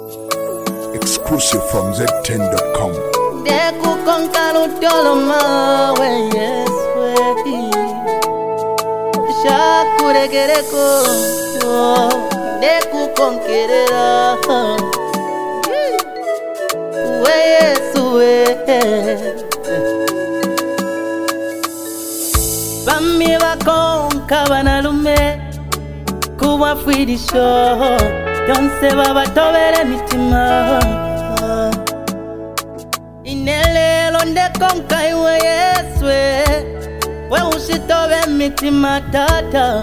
Exclusive from Z10.com. Deku konkalo doloma we yes we. Shakuregereko deku konkerera we yes we. Bami bakonka banalume kuwa fidisho yonse baba tobere mitima inelelo ndekonka iwe yeswe we usitobe mitima tata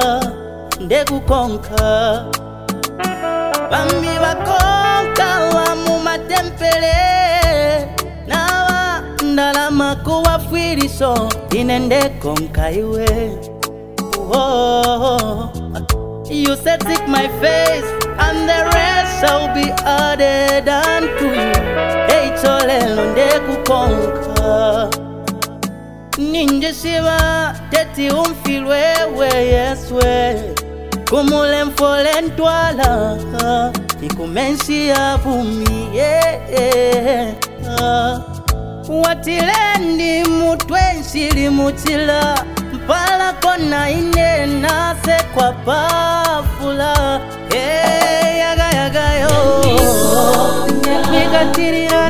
ndekukonka bami bakonka wa mumatempele nawa ndalama kuwa fidisho inendekonka iwe. Oh, you said seek my face, and the rest shall be added unto you. Hey, cholelo ndekukonka ninje shiva teti umfilwewe yeswe kumule mfole ntwala ikumenshi ya vumi watilendi mutwenshili mutila mpala kona ine nase kwa pafula yaga yaga yo migatirira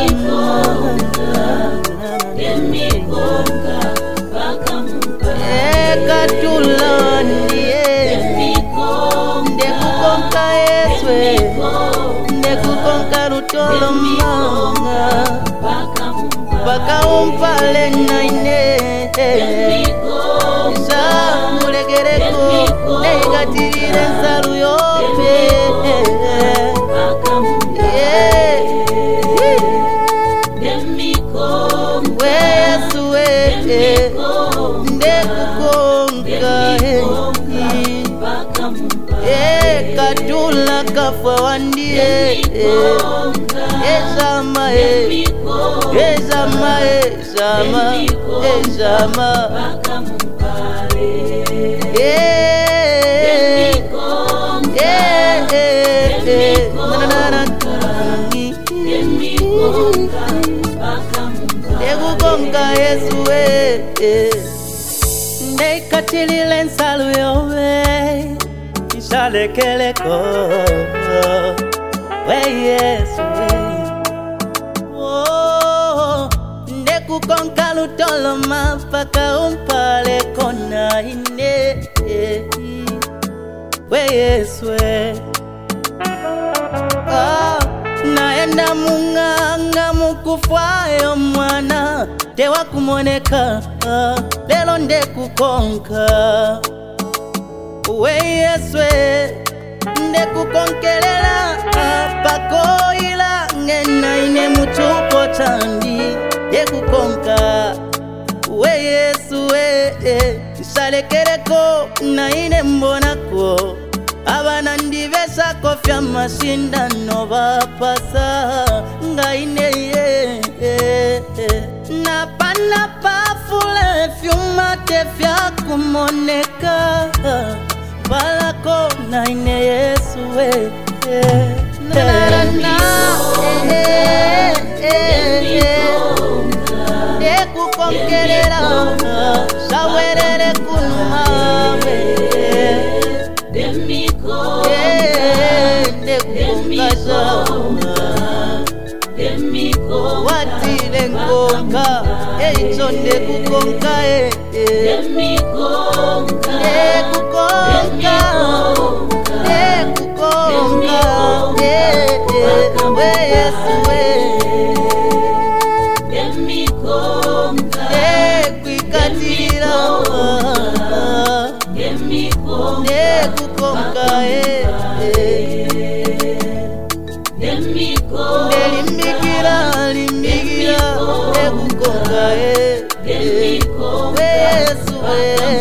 Demikonga bakamupa katula ndiye ndekukonka yeswe ndekukonka rutolo manga bakaumpale naine shakuregereko negatirire nsalu yope wesu we ndekukonka katula kafwa wandie ezama ezama ezama ezama ndekukonka yesu we ndekatilile nsalu yowe ishalekeleko we yesu we ndekukonka lutolo mapaka umpale kona ine we yesu we naenda munganga mukufwayo mwana tewa kumoneka lelo ndekukonka we yeswe ndekukonkelela pakoila ngena ine muchupo chandi ndekukonka we yesu we nsalekereko na ine mbonako abana ndivesa kofya mashindano bapasa ngaine napana pafule fyumate fya kumoneka balako naine yesu we ndekukonkerera shawerere kunumawe watile nkonka eicho ndekukonka ndekukonka we yesu we ndekuikatirira ndekukonka ndelimbikira ndekukonka wesu we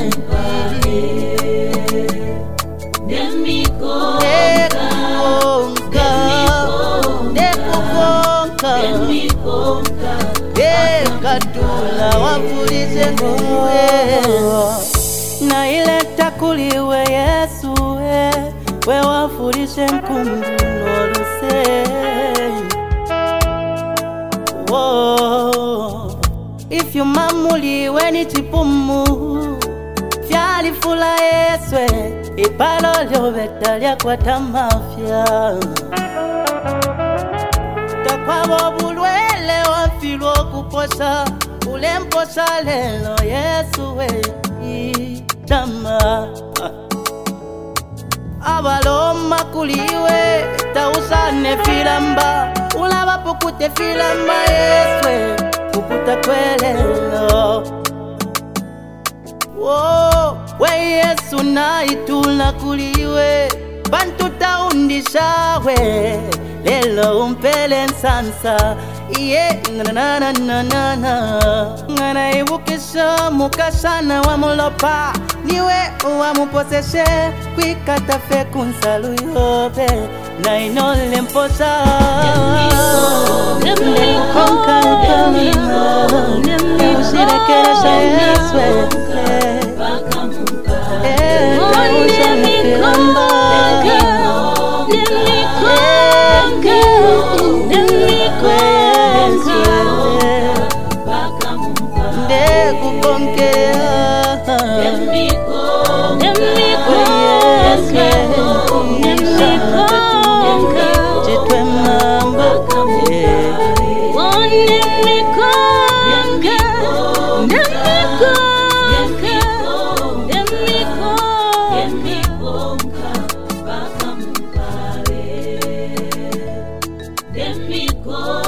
ndekukonka katula wafurize nguwe na ileta kuliwe yesu we wafurishe mkundu noluse Nyuma muliwe ni chipumu Fyalifula Yeswe Ipalo lyobetalia kwa tamafya Takwabo bulwele wafilo kuposa Ule mposa lelo Yesu we itama Abaloma kuliwe tausane filamba Ulaba pukute filamba Yeswe Kuputa kwelelo Oh, we Yesu na itula kuliwe Bantu taundisha we Lelo umpele nsansa Iye na na na na na na Ngana iwukisha mukashana wa mulopa Niwe uwa muposeshe Kwikata fe kunsalu yobe Na inole mposa Nemni konka kamino Nemni usirekeresha Yeswe